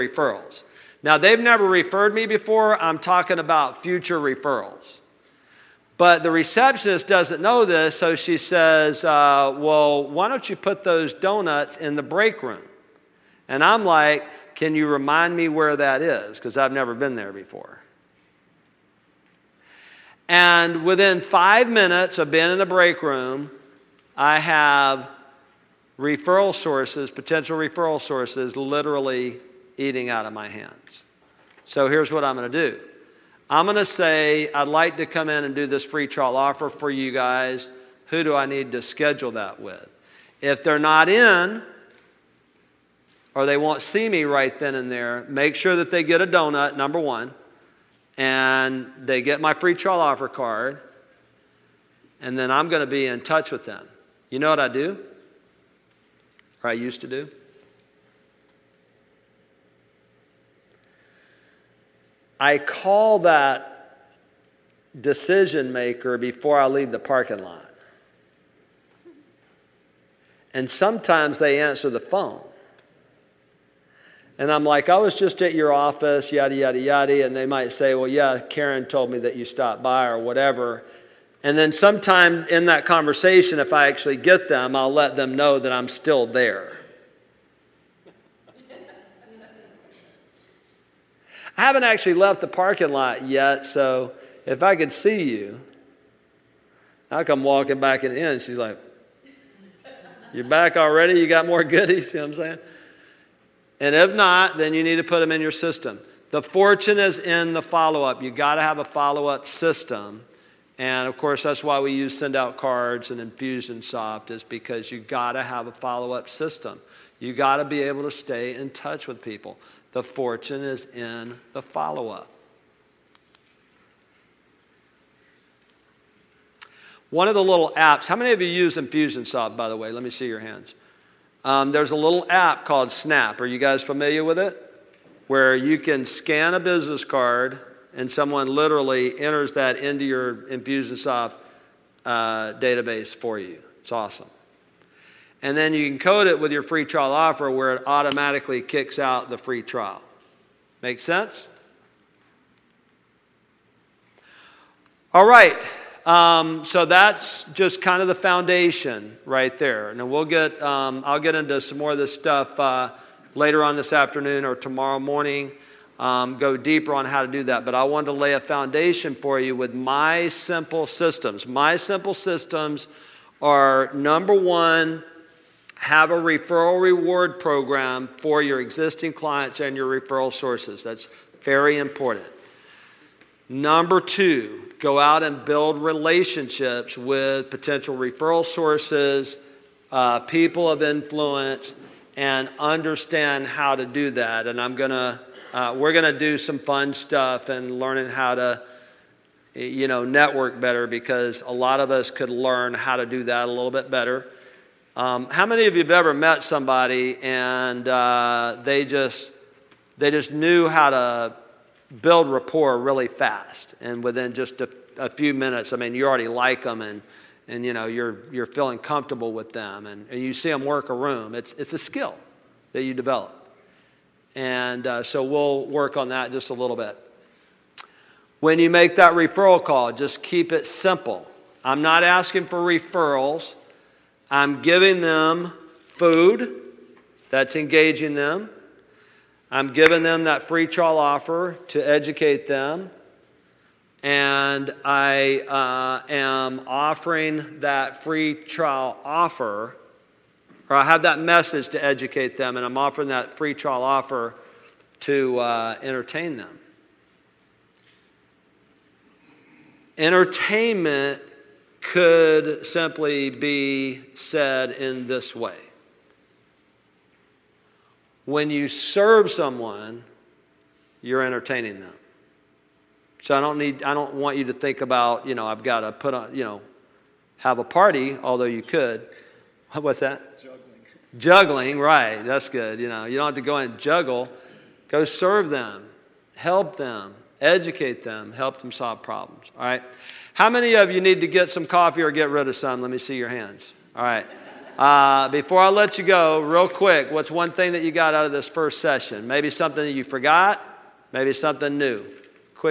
referrals. Now, they've never referred me before. I'm talking about future referrals. But the receptionist doesn't know this, so she says, well, why don't you put those donuts in the break room? And I'm like, can you remind me where that is? Because I've never been there before. And within 5 minutes of being in the break room, I have referral sources, potential referral sources, literally eating out of my hands. So here's what I'm going to do. I'm going to say, I'd like to come in and do this free trial offer for you guys. Who do I need to schedule that with? If they're not in, or they won't see me right then and there, make sure that they get a donut, number one, and they get my free trial offer card, and then I'm going to be in touch with them. You know what I do? Or I used to do? I call that decision maker before I leave the parking lot. And sometimes they answer the phone. And I'm like, I was just at your office, yada, yada, yada. And they might say, well, yeah, Karen told me that you stopped by or whatever. And then sometime in that conversation, if I actually get them, I'll let them know that I'm still there. I haven't actually left the parking lot yet, so if I could see you, I'll come walking back in. She's like, you're back already? You got more goodies? You know what I'm saying? And if not, then you need to put them in your system. The fortune is in the follow-up. You got to have a follow-up system. And, of course, that's why we use send-out cards and Infusionsoft, is because you got to have a follow-up system. You got to be able to stay in touch with people. The fortune is in the follow-up. One of the little apps, how many of you use Infusionsoft, by the way? Let me see your hands. There's a little app called Snap. Are you guys familiar with it? Where you can scan a business card and someone literally enters that into your Infusionsoft database for you. It's awesome. And then you can code it with your free trial offer where it automatically kicks out the free trial. Make sense? All right. So that's just kind of the foundation right there. And then I'll get into some more of this stuff later on this afternoon or tomorrow morning. Go deeper on how to do that. But I wanted to lay a foundation for you with my simple systems. My simple systems are, number one, have a referral reward program for your existing clients and your referral sources. That's very important. Number two, go out and build relationships with potential referral sources, people of influence, and understand how to do that. And we're gonna do some fun stuff and learning how to, network better, because a lot of us could learn how to do that a little bit better. How many of you have ever met somebody and they just knew how to build rapport really fast, and within just a few minutes, you already like them, and you're feeling comfortable with them, and you see them work a room. It's a skill that you develop, and so we'll work on that just a little bit. When you make that referral call, just keep it simple. I'm not asking for referrals. I'm giving them food that's engaging them. I'm giving them that free trial offer to educate them. And I am offering that free trial offer, or I have that message to educate them, and I'm offering that free trial offer to entertain them. Entertainment could simply be said in this way. When you serve someone, you're entertaining them. So I don't want you to think about, I've got to put on, have a party, although you could. What's that? Juggling, right. That's good. You don't have to go and juggle. Go serve them, help them, educate them, help them solve problems. All right. How many of you need to get some coffee or get rid of some? Let me see your hands. All right. Before I let you go, real quick, what's one thing that you got out of this first session? Maybe something that you forgot, maybe something new.